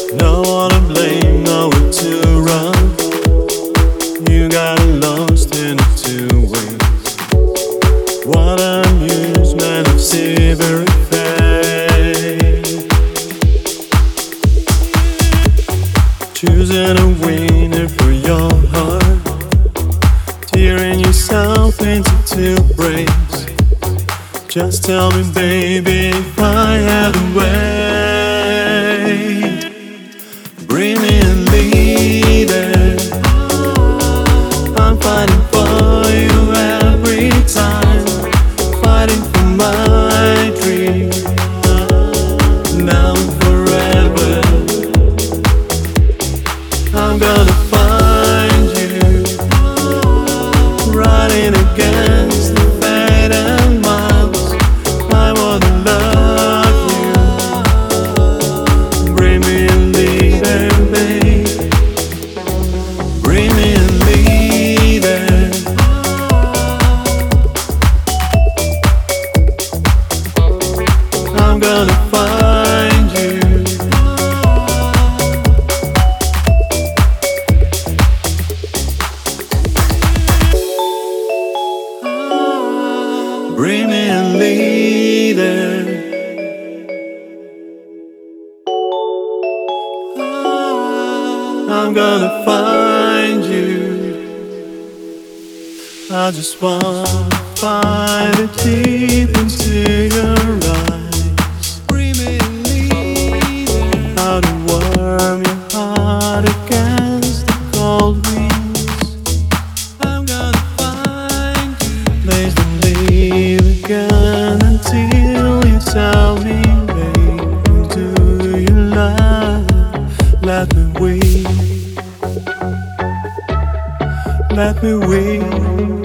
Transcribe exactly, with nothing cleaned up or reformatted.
No one to blame, nowhere to run. You got lost in the two ways. What an amusement of severing fate. Choosing a winner for your heart, tearing yourself into two breaks. Just tell me, baby, if I had a way. Bring me a leader. I'm fighting for you every time, fighting for my dream. Now and forever, I'm gonna find you, riding against the fate and miles. I wanna love you. Bring me a leader, babe. Bring me a leader. I'm gonna find you. Bring me a leader. I'm gonna find you. I just wanna find it deep into your eyes. Bring me a leader. How to warm your heart against the cold winds. I'm gonna find you. Please don't leave again until you tell me, babe, do you love? Let me weep. Let me weep.